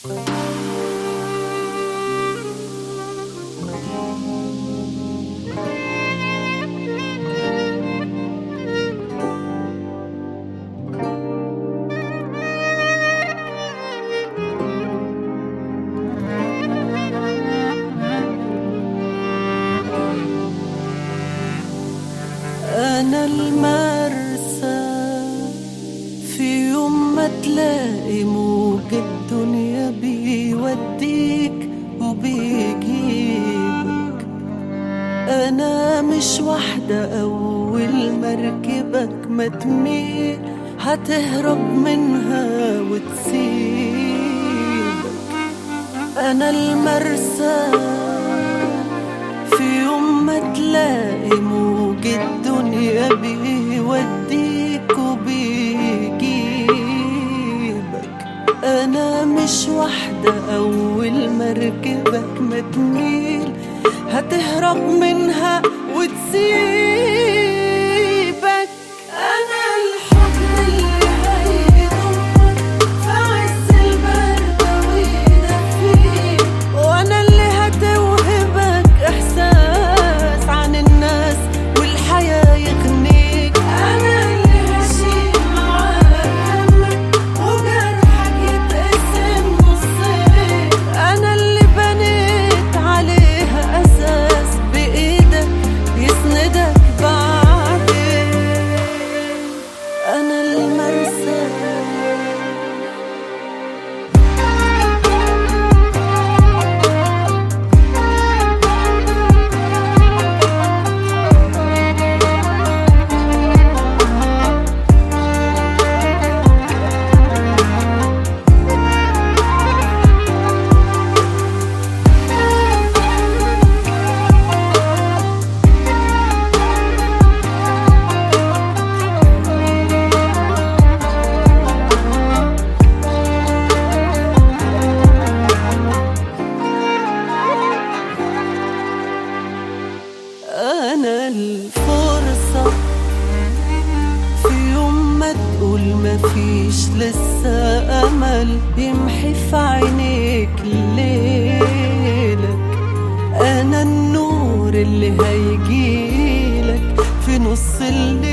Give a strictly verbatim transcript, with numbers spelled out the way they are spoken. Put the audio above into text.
أنا المرسى في يوم ما تلاقي موج الدنيا بيوديك وبيجيبك. أنا مش واحدة أول مركبك ما تميل هتهرب منها وتسيبك. أنا المرسى في يوم ما تلاقي موج الدنيا بيوديك وبيجيبك. أنا مش واحدة أول مركبك ما تميل هتهرب منها وتسيبك. أنا الحضن اللي هيضمك في عز البرد ويدفيك، وأنا اللي هتوهبك إحساس عن الناس والحياة يغنيك. أنا اللي هشيل معاك همك وجرحك يتقسم نصين. أنا اللي بنيت عليها أساس بإيدك يسندك بعدين. أنا المرسى أنا الفرصة في يوم ما تقول مفيش لسه أمل يمحي في عينيك ليلك. أنا النور اللي هيجيلك في نص الليل